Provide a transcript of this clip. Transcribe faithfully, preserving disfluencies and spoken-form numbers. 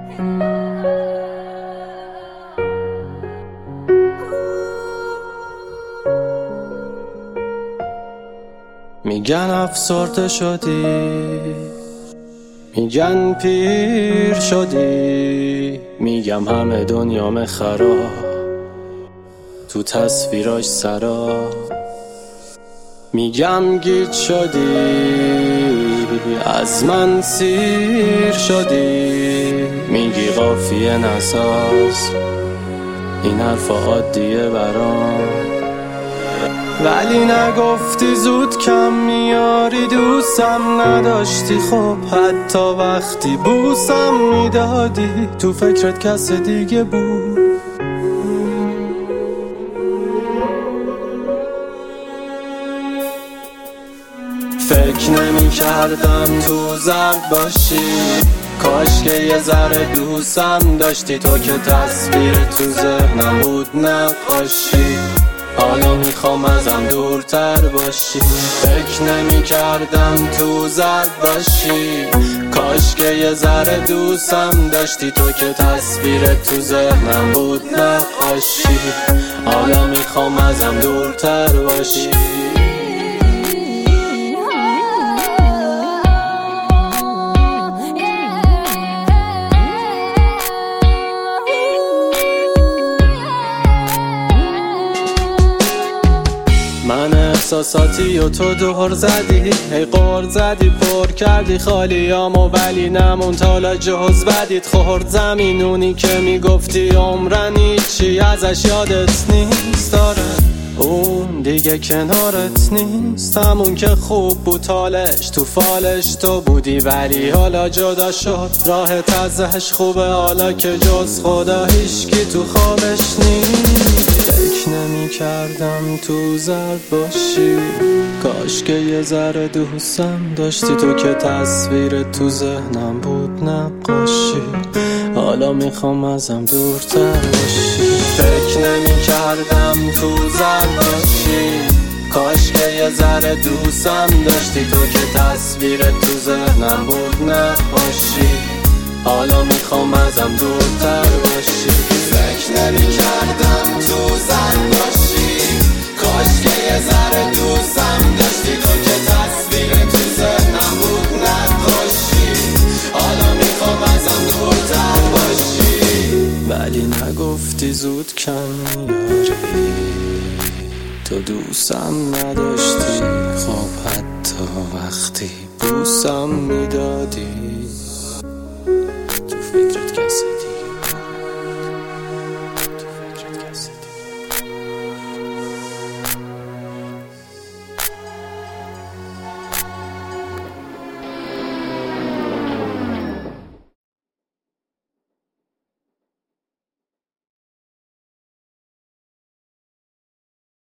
میگن افسرده شدی، میگن پیر شدی، میگم همه دنیام خراب تو تصویراش سرا، میگم گیج شدی، از من سیر شدی، میگی قافیه نساز، این حرف عادیه برام، ولی نگفتی زود کم میاری، دوستم نداشتی، خب حتی وقتی بوسم میدادی تو فکرت کس دیگه بود. فکر نمی کردم تو زرد باشی، کاش که یه ذره دوستم داشتی، تو که تصویر تو ذهنم بود نقاشی، حالا میخوام ازم دورتر باشی. فکر نمی کردم تو زرد باشی، کاش که یه ذره دوستم داشتی، تو که تصویر تو ذهنم بود نقاشی، حالا میخوام ازم دورتر باشی. من احساساتی و تو دور زدی، هی قور زدی، پر کردی خالیامو، ولی نمون تالا جز بدیت خورد زمینونی که میگفتی عمرن هیچی ازش یادت نیست. داره اون دیگه کنارت نیست، همون که خوب بود حالش تو فالش تو بودی، ولی حالا جدا شد راحت ازش خوبه، حالا که جز خدا هیچکی تو خوابش نیست. فکر نمی کردم تو زرد باشی، کاش که یه ذره دوستم داشتی، تو که تصویر تو ذهنم بود نقاشی، حالا میخوام ازم دورتر باشی. فکر نمی کردم تو زرد باشی، کاش که یه ذره دوستم داشتی، تو که تصویر تو ذهنم بود نقاشی، حالا میخوام ازم دورتر باشی. فکر نمی کردم تو زرد باشی، کاش که یه ذره دوستم داشتی، تو که تصویر تو ذهنم بود نقاشی، حالا میخوام ازم دورتر باشی. ولی نگفتی زود کم میاری، تو دوستم نداشتی.